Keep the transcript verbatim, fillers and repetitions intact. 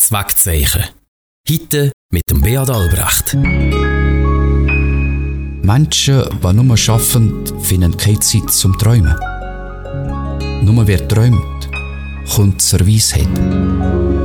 Das Wegzeichen. Heute mit dem Beat Albrecht. Menschen, die nur arbeiten, finden keine Zeit zum Träumen. Nur wer träumt, kommt zur Weisheit.